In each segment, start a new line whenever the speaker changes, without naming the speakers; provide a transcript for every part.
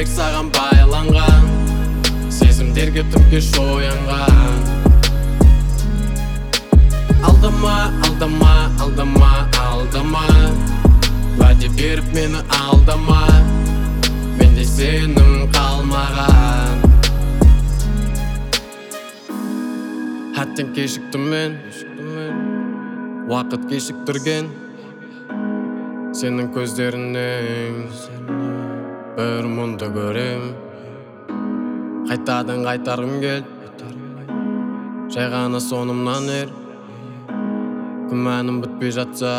жүрек саған байланған, сезімдерге тым кеш оянған. Алдама, алдама, алдама, алдама, уәде беріп мені алдама, менде сенім қалмаған. Әттен кешіктім мен, уақыт кешіктірген, сенің көздерінен бір мұнды көрем. Қайтадан қайтарғым кел, жай ғана сонымнан ер. Күмәнім бітпей жатса,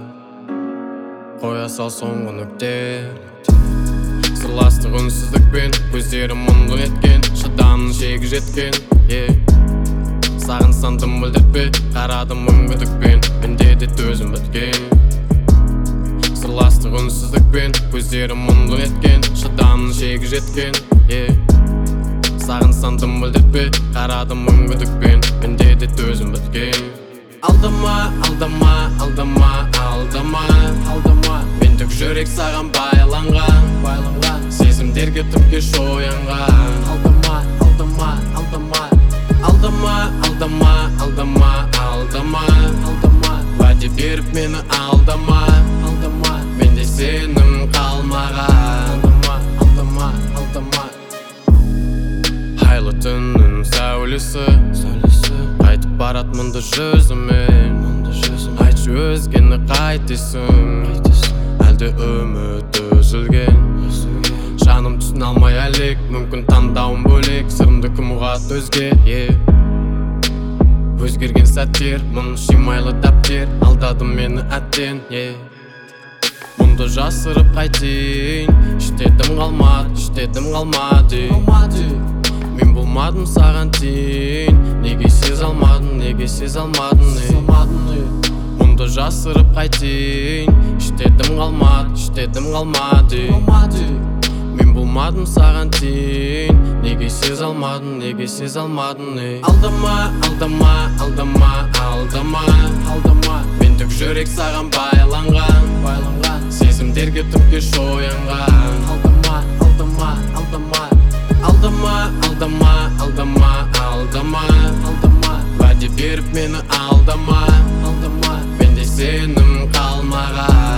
қоя сал соңғы нүкте. Сырластық үнсіздікпен, көздері мұңлы еткен, шыдамның шегі жеткен. Сағын сандым мүлдетпе, қарадым мүмкіндікпен, менде де төзім біткен. Сырластық үнсіздікпен, көздері мұңлы еткен, шыдамның шегі жеткен. Сағын сандым мүлдетпе, қарадым мүмкіндікпен, менде де төзім біткен. Алдама, алдама, алдама, алдама, алдама, мендік жүрек саған байланған, сезімдерге тым кеш оянған. Алдама, алдама, алдама, алдама, алдама, алдама, алдама, алдама, уәде беріп мені алдама, алдама, менде сенім қалмаған. Алдама, алдама, айлы түннің сәулесі қайтып барат мұнды жүзімен. Айтшы өзгені қайтесің, әлде үміт үзілген. Жаным түсін алмай әлек, мүмкін таңдауым бөлек, сырымды кім ұғат өзге. Өзгерген сәттер, мұң шимайлы дәптер, алдадым мені әттен. Мұнды жасырып қайтейін, іштедім қалмады. Мен болмадым саған тейін, неге сез алмадың, Мұнды жасырып қайтейін, іштедім қалмады. Мен болмадым саған тейін, неге сез алмадың, Алдама, алдама, алдама, алдама, алдама, мендік жүрек саған байланған, сезімдерге тым кеш оянған. Алдама, алдама, алдама, алдама, алдама, алдама, алдама, алдама, уәде беріп мені алдама, менде сенім қалмаған.